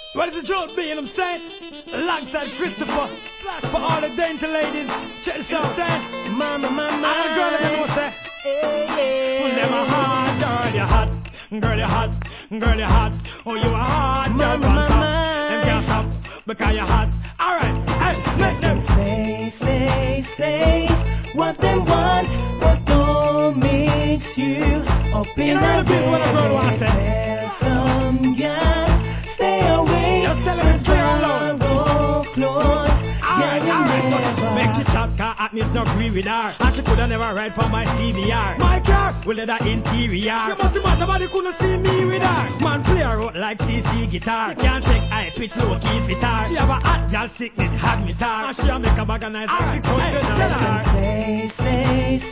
What is the truth be, you know what I'm saying? Alongside Christopher. For all the dainty ladies. Check this out, saying. Mama, mama. All the girl that know say. Hey, Them a hot, girl, you hot. Girl, you hot. Girl, you hot. Oh, you a hot, girl, Mama, from top. mama. Them can't stop because you hot. Alright, hey, make them say what them want, but don't mix you up in You know the piece what a girl wants to say. Tell some girl, stay away. Just tell them it's clear and loud. Borrow clothes. Alright, Yeah, alright, make she chat, cause hotness no agree with her. And she coulda never ride for my CVR. My car, will let her interior. You must be mad, nobody couldn't see me with her. Man play her out like CC guitar. Can't take high pitch, low key guitar. She have a hot girl sickness, had me tar. And she a make a bag of nice. Alright, hey, tell her. say